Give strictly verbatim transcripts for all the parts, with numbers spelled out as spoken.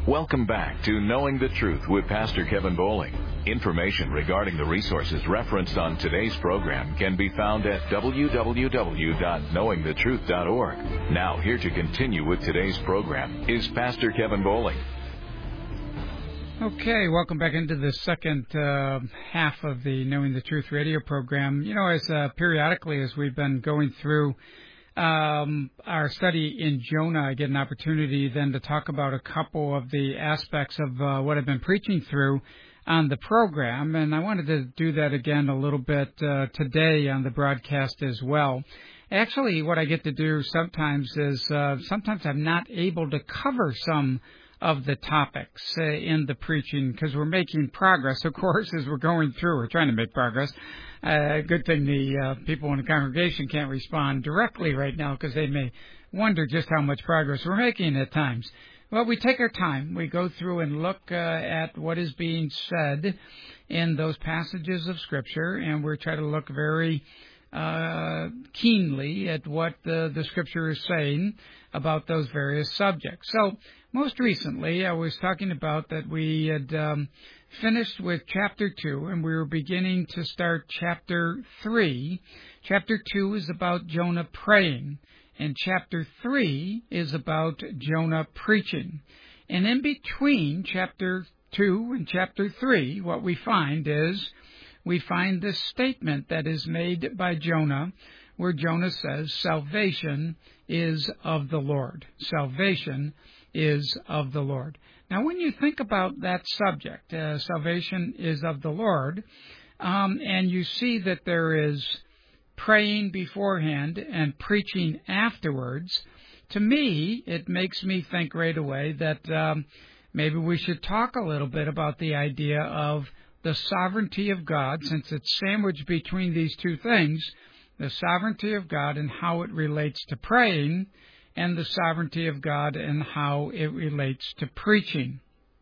Welcome back to Knowing the Truth with Pastor Kevin Bowling. Information regarding the resources referenced on today's program can be found at w w w dot knowing the truth dot org. Now, here to continue with today's program is Pastor Kevin Bowling. Okay, welcome back into the second uh, half of the Knowing the Truth radio program. You know, as uh, periodically as we've been going through Um, our study in Jonah, I get an opportunity then to talk about a couple of the aspects of uh, what I've been preaching through on the program, and I wanted to do that again a little bit uh, today on the broadcast as well. Actually, what I get to do sometimes is uh, sometimes I'm not able to cover some of the topics uh, in the preaching because we're making progress, of course, as we're going through. We're trying to make progress. Uh, good thing the uh, people in the congregation can't respond directly right now because they may wonder just how much progress we're making at times. Well, we take our time. We go through and look uh, at what is being said in those passages of Scripture, and we try to look very uh, keenly at what the, the Scripture is saying about those various subjects. So, most recently, I was talking about that we had um, finished with chapter two, and we were beginning to start chapter three. Chapter two is about Jonah praying, and chapter three is about Jonah preaching. And in between chapter two and chapter three, what we find is we find this statement that is made by Jonah, where Jonah says, salvation is of the Lord. Salvation is of the Lord. Now, when you think about that subject, uh, salvation is of the Lord, um, and you see that there is praying beforehand and preaching afterwards, to me, it makes me think right away that um, maybe we should talk a little bit about the idea of the sovereignty of God, since it's sandwiched between these two things, the sovereignty of God and how it relates to praying, and the sovereignty of God and how it relates to preaching.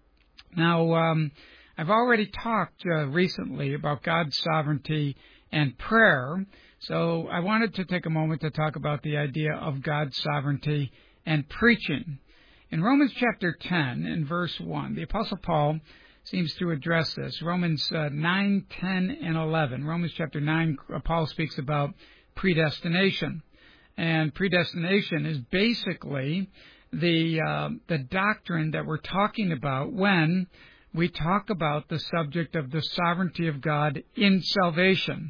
Now, um, I've already talked uh, recently about God's sovereignty and prayer, so I wanted to take a moment to talk about the idea of God's sovereignty and preaching. In Romans chapter ten, in verse one, the Apostle Paul seems to address this. Romans uh, nine, ten, and eleven. Romans chapter nine, Paul speaks about predestination. And predestination is basically the uh, the doctrine that we're talking about when we talk about the subject of the sovereignty of God in salvation.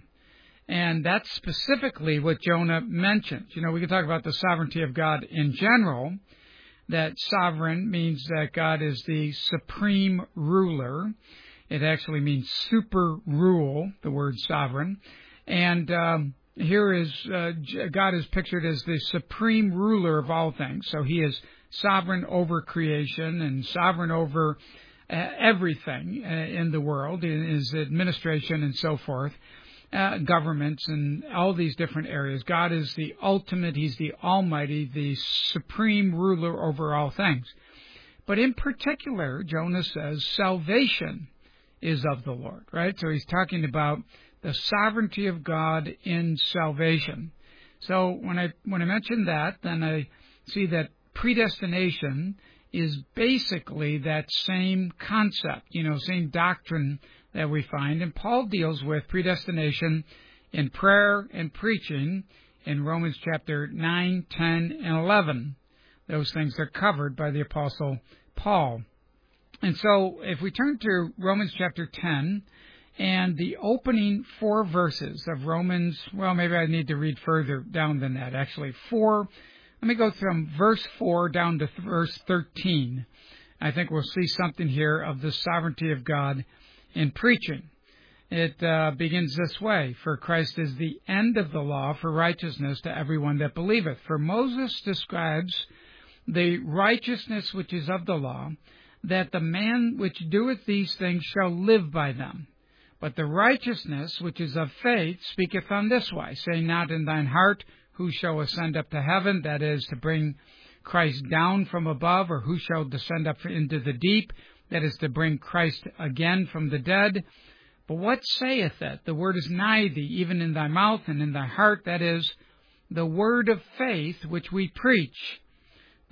And that's specifically what Jonah mentions. You know, we can talk about the sovereignty of God in general, that sovereign means that God is the supreme ruler. It actually means super rule, the word sovereign. And um Here is, uh, God is pictured as the supreme ruler of all things. So he is sovereign over creation and sovereign over uh, everything uh, in the world, in his administration and so forth, uh, governments and all these different areas. God is the ultimate, he's the almighty, the supreme ruler over all things. But in particular, Jonah says salvation is of the Lord, right? So he's talking about the sovereignty of God in salvation. So when I when I mention that, then I see that predestination is basically that same concept, you know, same doctrine that we find. And Paul deals with predestination in prayer and preaching in Romans chapter nine, ten, and eleven. Those things are covered by the Apostle Paul. And so if we turn to Romans chapter ten, and the opening four verses of Romans, well, maybe I need to read further down than that, actually. Four, let me go from verse four down to verse thirteen. I think we'll see something here of the sovereignty of God in preaching. It uh, begins this way, for Christ is the end of the law for righteousness to everyone that believeth. For Moses describes the righteousness which is of the law, that the man which doeth these things shall live by them. But the righteousness which is of faith speaketh on this wise, say not in thine heart, who shall ascend up to heaven, that is, to bring Christ down from above, or who shall descend up into the deep, that is, to bring Christ again from the dead. But what saith it? The word is nigh thee, even in thy mouth and in thy heart, that is, the word of faith which we preach.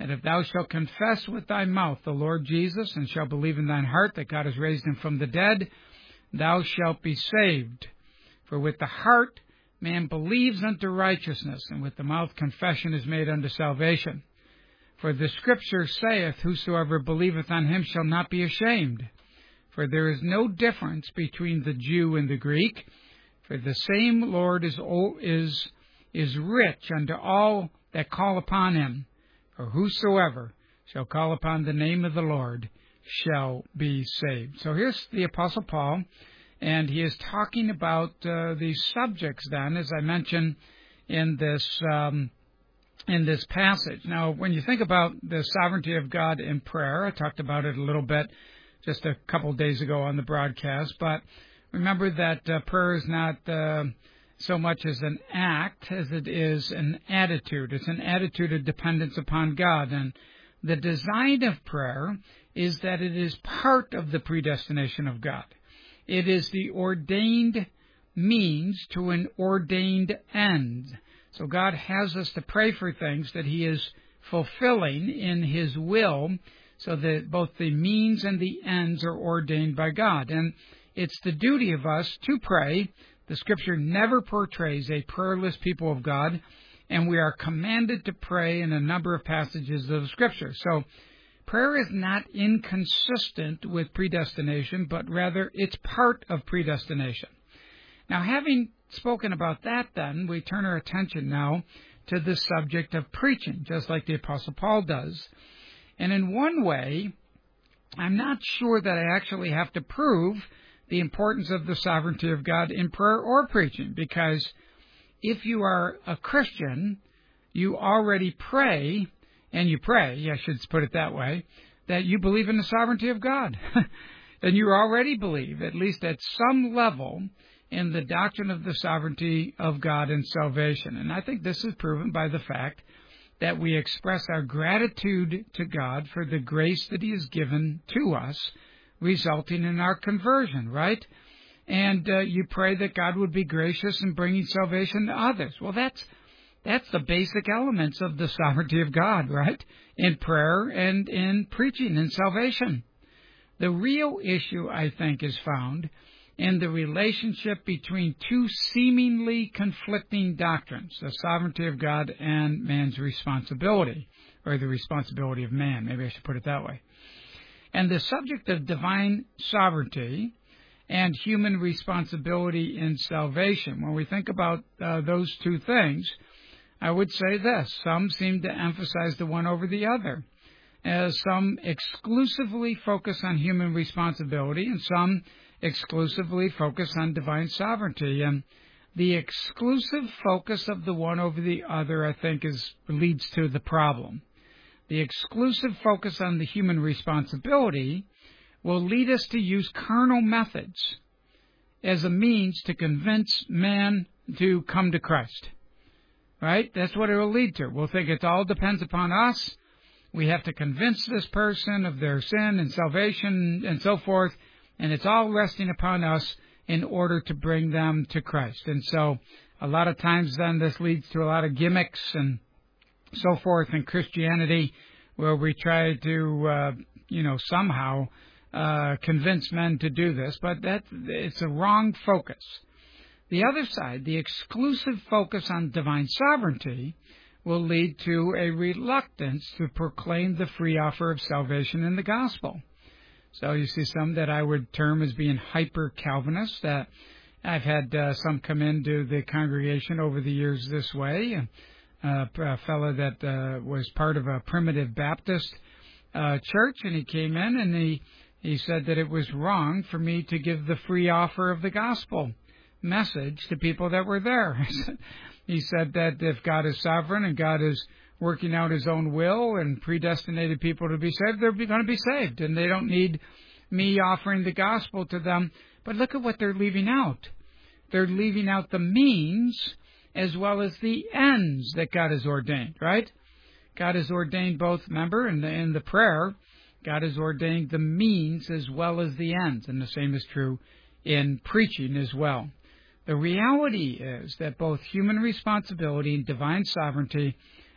that if thou shalt confess with thy mouth the Lord Jesus, and shalt believe in thine heart that God has raised him from the dead, thou shalt be saved. For with the heart man believes unto righteousness, and with the mouth confession is made unto salvation. For the Scripture saith, Whosoever believeth on him shall not be ashamed. For there is no difference between the Jew and the Greek, for the same Lord is is is rich unto all that call upon him. For whosoever shall call upon the name of the Lord shall be saved. So here's the Apostle Paul, and he is talking about uh, these subjects then, as I mentioned in this um, in this passage. Now, when you think about the sovereignty of God in prayer, I talked about it a little bit just a couple of days ago on the broadcast, but remember that uh, prayer is not uh, so much as an act as it is an attitude. It's an attitude of dependence upon God. And the design of prayer is that it is part of the predestination of God. It is the ordained means to an ordained end. So God has us to pray for things that He is fulfilling in His will, so that both the means and the ends are ordained by God. And it's the duty of us to pray. The Scripture never portrays a prayerless people of God, and we are commanded to pray in a number of passages of the Scripture. So prayer is not inconsistent with predestination, but rather it's part of predestination. Now, having spoken about that, then, we turn our attention now to the subject of preaching, just like the Apostle Paul does. And in one way, I'm not sure that I actually have to prove the importance of the sovereignty of God in prayer or preaching, because if you are a Christian, you already pray, and you pray, I should put it that way, that you believe in the sovereignty of God. And you already believe, at least at some level, in the doctrine of the sovereignty of God and salvation. And I think this is proven by the fact that we express our gratitude to God for the grace that He has given to us, resulting in our conversion, right? And uh, you pray that God would be gracious in bringing salvation to others. Well, that's that's the basic elements of the sovereignty of God, right? In prayer and in preaching and salvation. The real issue, I think, is found in the relationship between two seemingly conflicting doctrines, the sovereignty of God and man's responsibility, or the responsibility of man. Maybe I should put it that way. And the subject of divine sovereignty and human responsibility in salvation, when we think about uh, those two things, I would say this: some seem to emphasize the one over the other, as some exclusively focus on human responsibility, and some exclusively focus on divine sovereignty. And the exclusive focus of the one over the other, I think, is leads to the problem. The exclusive focus on the human responsibility will lead us to use carnal methods as a means to convince man to come to Christ. Right? That's what it will lead to. We'll think it all depends upon us. We have to convince this person of their sin and salvation and so forth, and it's all resting upon us in order to bring them to Christ. And so a lot of times then this leads to a lot of gimmicks and so forth in Christianity, where we try to, uh, you know, somehow uh, convince men to do this, but that it's a wrong focus. The other side, the exclusive focus on divine sovereignty, will lead to a reluctance to proclaim the free offer of salvation in the gospel. So you see some that I would term as being hyper-Calvinists. That I've had uh, some come into the congregation over the years this way. Uh, a fellow that uh, was part of a primitive Baptist uh, church, and he came in and he, he said that it was wrong for me to give the free offer of the gospel message to people that were there. He said that if God is sovereign and God is working out His own will and predestinated people to be saved, they're going to be saved, and they don't need me offering the gospel to them. But look at what they're leaving out. They're leaving out the means as well as the ends that God has ordained, right? God has ordained both, remember, in the, in the prayer, God has ordained the means as well as the ends, and the same is true in preaching as well. The reality is that both human responsibility and divine sovereignty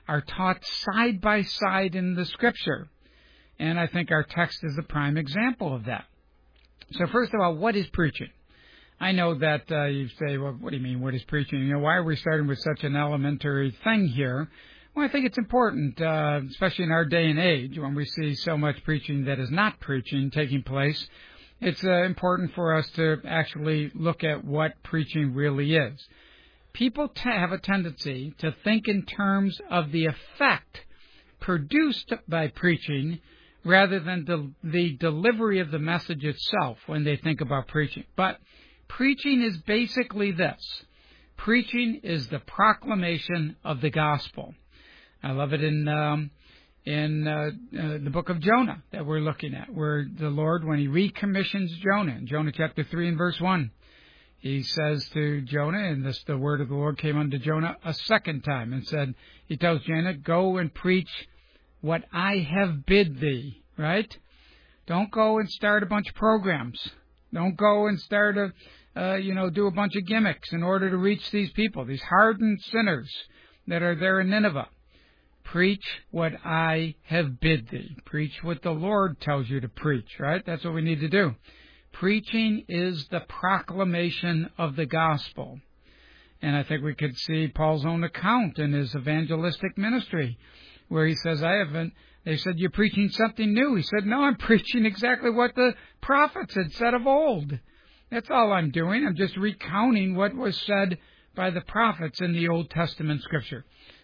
are taught side by side in the Scripture. And I think our text is a prime example of that. So first of all, what is preaching? I know that uh, you say, well, what do you mean, what is preaching? You know, why are we starting with such an elementary thing here? Well, I think it's important, uh, especially in our day and age, when we see so much preaching that is not preaching taking place. It's uh, important for us to actually look at what preaching really is. People t- have a tendency to think in terms of the effect produced by preaching rather than the, the delivery of the message itself when they think about preaching. But preaching is basically this. Preaching is the proclamation of the gospel. I love it in um, in uh, uh, the book of Jonah that we're looking at, where the Lord, when he recommissions Jonah, in Jonah chapter three and verse one, he says to Jonah, and this the word of the Lord came unto Jonah a second time, and said, he tells Jonah, go and preach what I have bid thee, right? Don't go and start a bunch of programs. Don't go and start a, uh, you know, do a bunch of gimmicks in order to reach these people, these hardened sinners that are there in Nineveh. Preach what I have bid thee. Preach what the Lord tells you to preach, right? That's what we need to do. Preaching is the proclamation of the gospel. And I think we could see Paul's own account in his evangelistic ministry, where he says, I haven't, they said, you're preaching something new. He said, no, I'm preaching exactly what the prophets had said of old. That's all I'm doing. I'm just recounting what was said by the prophets in the Old Testament Scripture.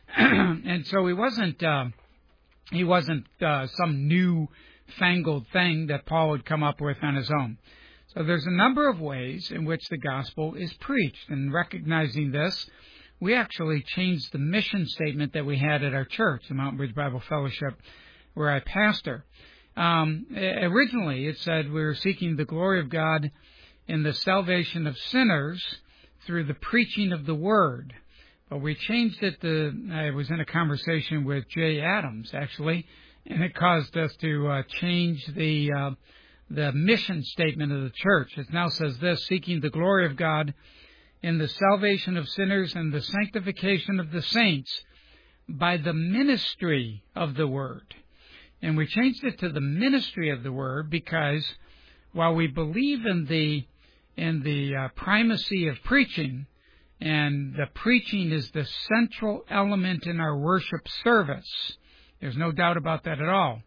And so he wasn't, uh, he wasn't uh, some new fangled thing that Paul would come up with on his own. So there's a number of ways in which the gospel is preached. And recognizing this, we actually changed the mission statement that we had at our church, the Mountain Bridge Bible Fellowship, where I pastor. Um, originally, it said we were seeking the glory of God in the salvation of sinners through the preaching of the Word. But we changed it to, I was in a conversation with Jay Adams, actually, and it caused us to uh, change the uh, the mission statement of the church. It now says this, seeking the glory of God in the salvation of sinners and the sanctification of the saints by the ministry of the Word. And we changed it to the ministry of the Word because while we believe in the in the uh, primacy of preaching, and the preaching is the central element in our worship service, there's no doubt about that at all,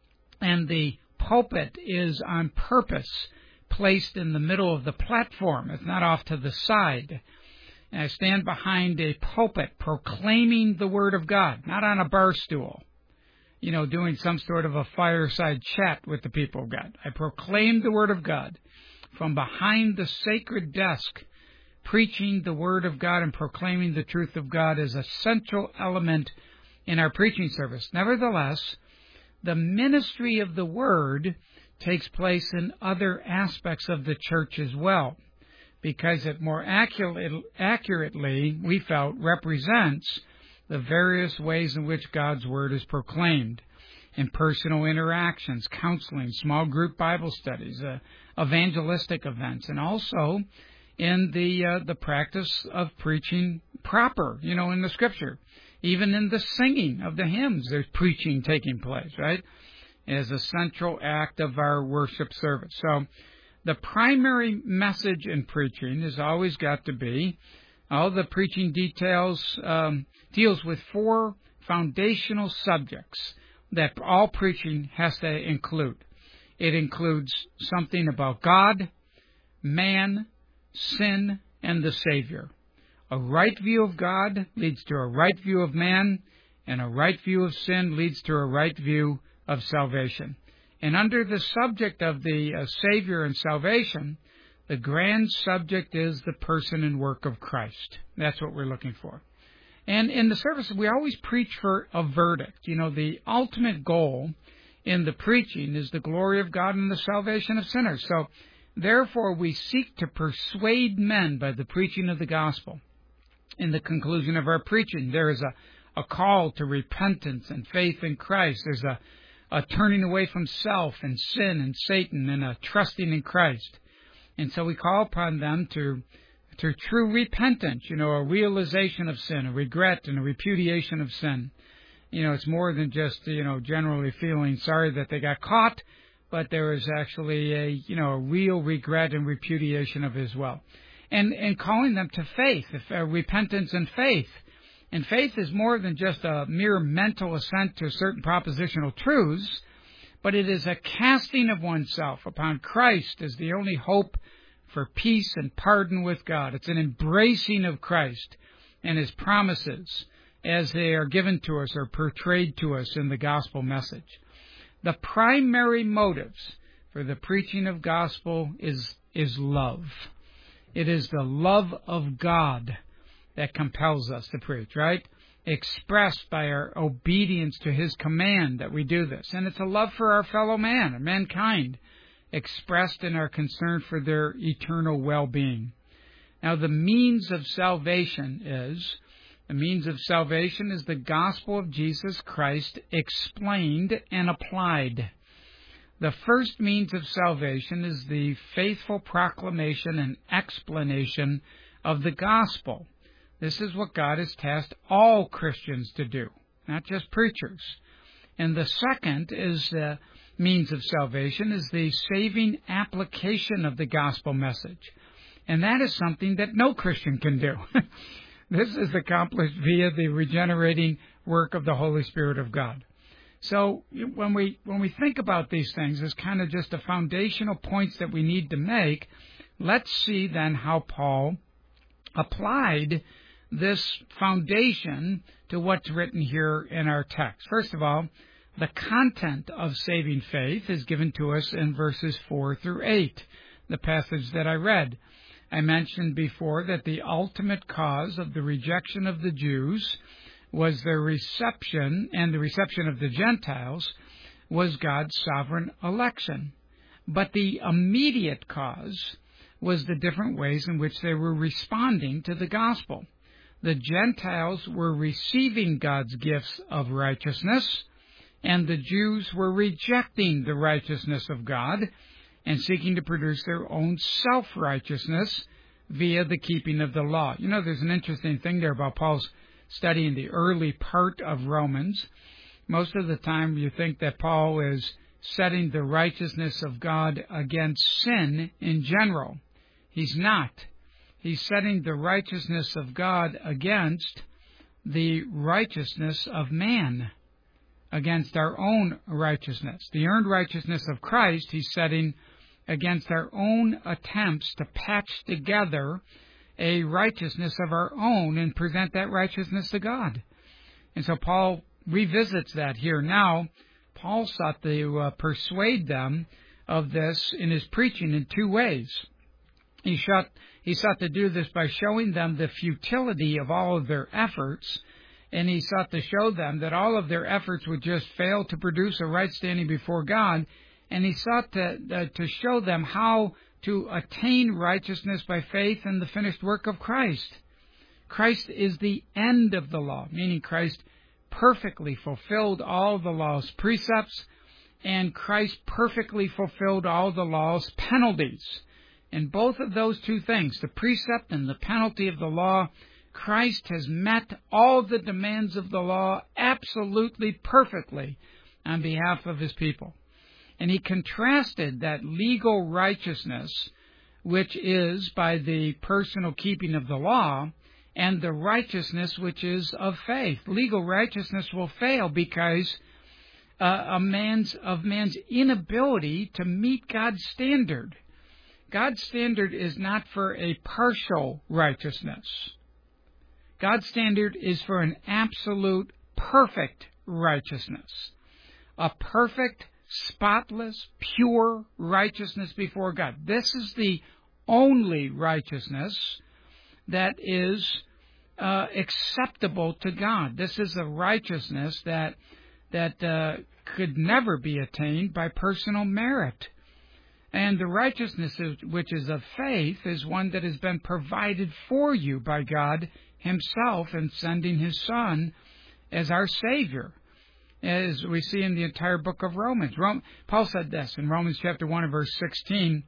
and the pulpit is on purpose placed in the middle of the platform. It's not off to the side. And I stand behind a pulpit proclaiming the Word of God, not on a bar stool, you know, doing some sort of a fireside chat with the people of God. I proclaim the Word of God from behind the sacred desk. Preaching the Word of God and proclaiming the truth of God is a central element in our preaching service. Nevertheless, the ministry of the Word takes place in other aspects of the church as well, because it more accurately, accurately, we felt, represents the various ways in which God's Word is proclaimed in personal interactions, counseling, small group Bible studies, uh, evangelistic events, and also in the uh, the practice of preaching proper, you know, in the Scripture. Even in the singing of the hymns, there's preaching taking place, right, as a central act of our worship service. So the primary message in preaching has always got to be, all the preaching details um, deals with four foundational subjects that all preaching has to include. It includes something about God, man, sin, and the Savior. A right view of God leads to a right view of man, and a right view of sin leads to a right view of salvation. And under the subject of the uh, Savior and salvation, the grand subject is the person and work of Christ. That's what we're looking for. And in the service, we always preach for a verdict. You know, the ultimate goal in the preaching is the glory of God and the salvation of sinners. So, therefore, we seek to persuade men by the preaching of the gospel. In the conclusion of our preaching, there is a, a call to repentance and faith in Christ. There's a, a turning away from self and sin and Satan and a trusting in Christ. And so we call upon them to, to true repentance, you know, a realization of sin, a regret and a repudiation of sin. you know, it's more than just, you know, generally feeling sorry that they got caught, but there is actually a, you know, a real regret and repudiation of his will. And, and calling them to faith, if, uh, repentance and faith. And faith is more than just a mere mental assent to certain propositional truths, but it is a casting of oneself upon Christ as the only hope for peace and pardon with God. It's an embracing of Christ and his promises as they are given to us or portrayed to us in the gospel message. The primary motives for the preaching of gospel is, is love. It is the love of God that compels us to preach, right? Expressed by our obedience to his command that we do this. And it's a love for our fellow man, or mankind, expressed in our concern for their eternal well-being. Now, the means of salvation is, the means of salvation is the gospel of Jesus Christ explained and applied. The first means of salvation is the faithful proclamation and explanation of the gospel. This is what God has tasked all Christians to do, not just preachers. And the second is the means of salvation is the saving application of the gospel message. And that is something that no Christian can do. This is accomplished via the regenerating work of the Holy Spirit of God. So when we when we think about these things as kind of just the foundational points that we need to make, let's see then how Paul applied this foundation to what's written here in our text. First of all, the content of saving faith is given to us in verses four through eight, the passage that I read. I mentioned before that the ultimate cause of the rejection of the Jews was their reception, and the reception of the Gentiles was God's sovereign election. But the immediate cause was the different ways in which they were responding to the gospel. The Gentiles were receiving God's gifts of righteousness, and the Jews were rejecting the righteousness of God and seeking to produce their own self-righteousness via the keeping of the law. You know, there's an interesting thing there about Paul's studying the early part of Romans. Most of the time you think that Paul is setting the righteousness of God against sin in general. He's not. He's setting the righteousness of God against the righteousness of man, against our own righteousness. The earned righteousness of Christ he's setting against our own attempts to patch together a righteousness of our own and present that righteousness to God. And so Paul revisits that here. Now, Paul sought to uh, persuade them of this in his preaching in two ways. He sought, he sought to do this by showing them the futility of all of their efforts, and he sought to show them that all of their efforts would just fail to produce a right standing before God, and he sought to, uh, to show them how to attain righteousness by faith in the finished work of Christ. Christ is the end of the law, meaning Christ perfectly fulfilled all the law's precepts, and Christ perfectly fulfilled all the law's penalties. In both of those two things, the precept and the penalty of the law, Christ has met all the demands of the law absolutely perfectly on behalf of his people. And he contrasted that legal righteousness, which is by the personal keeping of the law, and the righteousness which is of faith. Legal righteousness will fail because uh, a man's of man's inability to meet God's standard. God's standard is not for a partial righteousness. God's standard is for an absolute, perfect righteousness. A perfect, spotless, pure righteousness before God. This is the only righteousness that is uh, acceptable to God. This is a righteousness that that uh, could never be attained by personal merit. And the righteousness which is of faith is one that has been provided for you by God himself in sending his Son as our Savior, as we see in the entire book of Romans. Rome, Paul said this in Romans chapter one and verse sixteen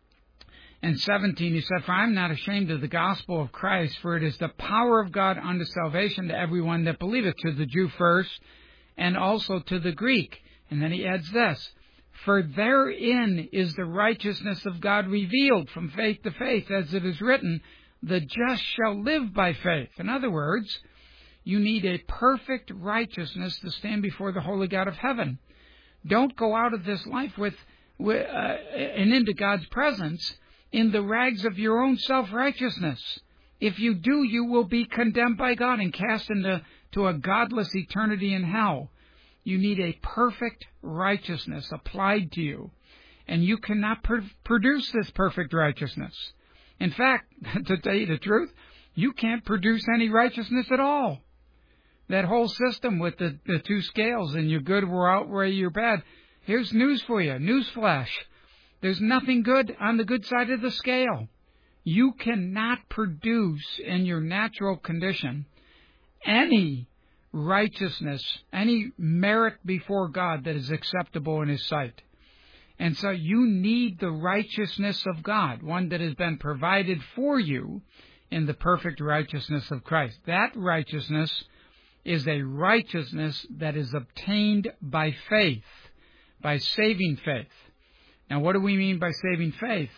and seventeen. He said, "For I am not ashamed of the gospel of Christ, for it is the power of God unto salvation to everyone that believeth, to the Jew first, and also to the Greek. And then he adds this, for therein is the righteousness of God revealed from faith to faith, as it is written, the just shall live by faith. In other words, you need a perfect righteousness to stand before the holy God of heaven. Don't go out of this life with, with uh, and into God's presence in the rags of your own self-righteousness. If you do, you will be condemned by God and cast into to a godless eternity in hell. You need a perfect righteousness applied to you, and you cannot pr- produce this perfect righteousness. In fact, to tell you the truth, you can't produce any righteousness at all. That whole system with the, the two scales and your good will outweigh your bad. Here's news for you, newsflash. There's nothing good on the good side of the scale. You cannot produce in your natural condition any righteousness, any merit before God that is acceptable in His sight. And so you need the righteousness of God, one that has been provided for you in the perfect righteousness of Christ. That righteousness is a righteousness that is obtained by faith, by saving faith. Now, what do we mean by saving faith?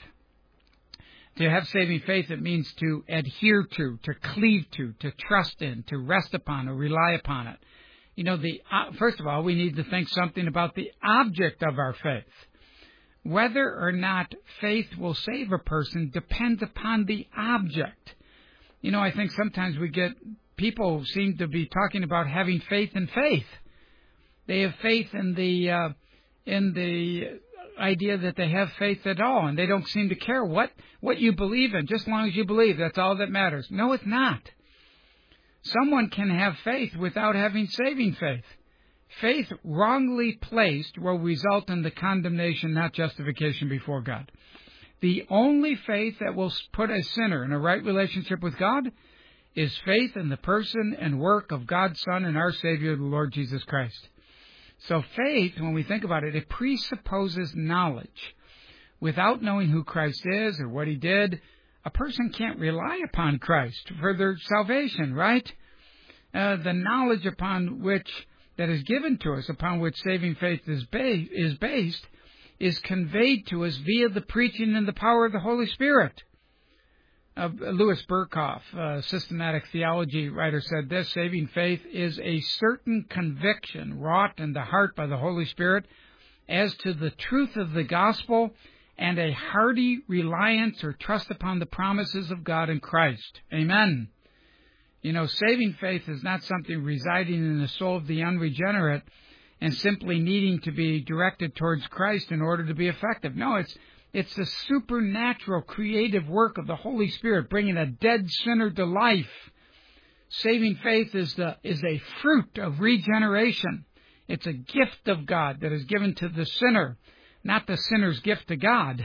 To have saving faith, it means to adhere to, to cleave to, to trust in, to rest upon, or rely upon it. You know, the uh, first of all, we need to think something about the object of our faith. Whether or not faith will save a person depends upon the object. You know, I think sometimes we get, people seem to be talking about having faith in faith. They have faith in the, uh, in the idea that they have faith at all, and they don't seem to care what, what you believe in, just as long as you believe, that's all that matters. No, it's not. Someone can have faith without having saving faith. Faith wrongly placed will result in the condemnation, not justification before God. The only faith that will put a sinner in a right relationship with God is faith in the person and work of God's Son and our Savior, the Lord Jesus Christ. So faith, when we think about it, it presupposes knowledge. Without knowing who Christ is or what He did, a person can't rely upon Christ for their salvation, right? Uh, the knowledge upon which, that is given to us, upon which saving faith is, ba- is based, is conveyed to us via the preaching and the power of the Holy Spirit. Uh, Louis Berkhoff, a systematic theology writer, said this, saving faith is a certain conviction wrought in the heart by the Holy Spirit as to the truth of the gospel and a hearty reliance or trust upon the promises of God in Christ. Amen. You know, saving faith is not something residing in the soul of the unregenerate and simply needing to be directed towards Christ in order to be effective. No, it's It's the supernatural, creative work of the Holy Spirit bringing a dead sinner to life. Saving faith is the is a fruit of regeneration. It's a gift of God that is given to the sinner, not the sinner's gift to God.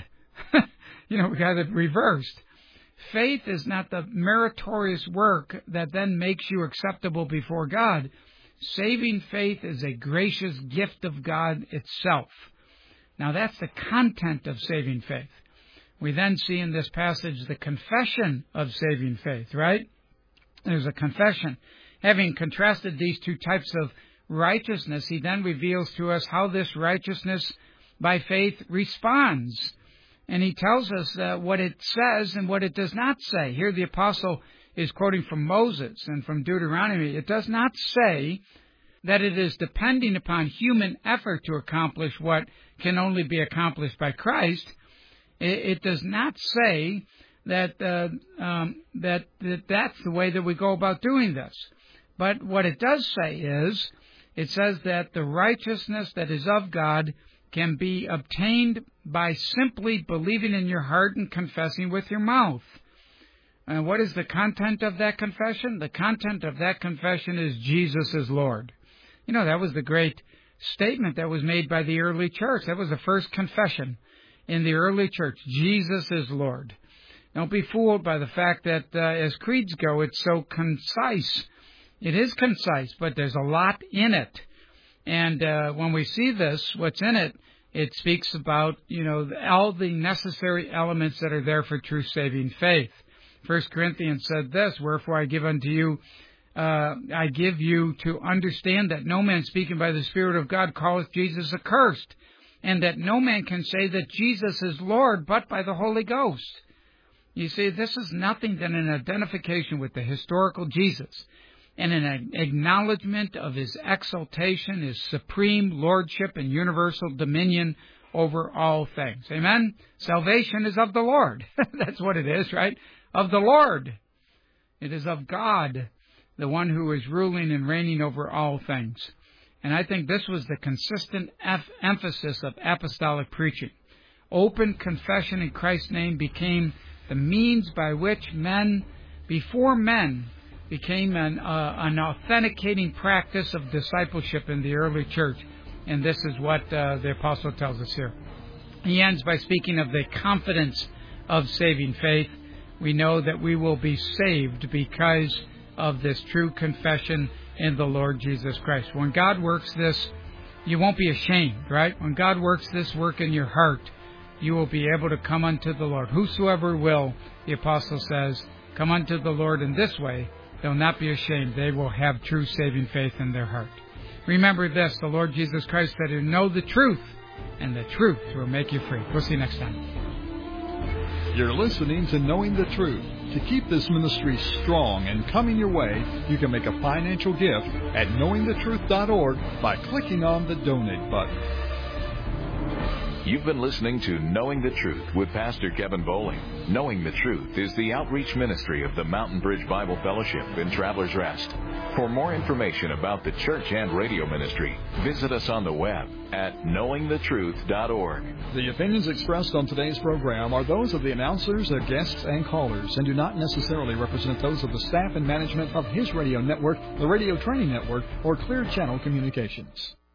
You know, we got it reversed. Faith is not the meritorious work that then makes you acceptable before God. Saving faith is a gracious gift of God itself. Now, that's the content of saving faith. We then see in this passage the confession of saving faith, right? There's a confession. Having contrasted these two types of righteousness, he then reveals to us how this righteousness by faith responds. And he tells us uh, what it says and what it does not say. Here the apostle is quoting from Moses and from Deuteronomy. It does not say that it is depending upon human effort to accomplish what can only be accomplished by Christ. It, it does not say that, uh, um, that that that's the way that we go about doing this. But what it does say is, it says that the righteousness that is of God can be obtained by simply believing in your heart and confessing with your mouth. And what is the content of that confession? The content of that confession is Jesus is Lord. You know, that was the great statement that was made by the early church. That was the first confession in the early church. Jesus is Lord. Don't be fooled by the fact that uh, as creeds go, it's so concise. It is concise, but there's a lot in it. And uh, when we see this, what's in it, it speaks about, you know, all the necessary elements that are there for true saving faith. First Corinthians said this, wherefore I give unto you uh, I give you to understand that no man speaking by the Spirit of God calleth Jesus accursed, and that no man can say that Jesus is Lord but by the Holy Ghost. You see, this is nothing than an identification with the historical Jesus and an acknowledgement of his exaltation, his supreme lordship and universal dominion over all things. Amen? Salvation is of the Lord. That's what it is, right? Of the Lord. It is of God, the one who is ruling and reigning over all things. And I think this was the consistent f- emphasis of apostolic preaching. Open confession in Christ's name became the means by which men, before men, became an, uh, an authenticating practice of discipleship in the early church. And this is what uh, the apostle tells us here. He ends by speaking of the confidence of saving faith. We know that we will be saved because of this true confession in the Lord Jesus Christ. When God works this, you won't be ashamed, right? When God works this work in your heart, you will be able to come unto the Lord. Whosoever will, the apostle says, come unto the Lord in this way, they'll not be ashamed. They will have true saving faith in their heart. Remember this, the Lord Jesus Christ said, you know the truth, and the truth will make you free. We'll see you next time. You're listening to Knowing the Truth. To keep this ministry strong and coming your way, you can make a financial gift at knowing the truth dot org by clicking on the Donate button. You've been listening to Knowing the Truth with Pastor Kevin Bowling. Knowing the Truth is the outreach ministry of the Mountain Bridge Bible Fellowship in Travelers Rest. For more information about the church and radio ministry, visit us on the web at knowing the truth dot org. The opinions expressed on today's program are those of the announcers, their guests, and callers, and do not necessarily represent those of the staff and management of His Radio Network, the Radio Training Network, or Clear Channel Communications.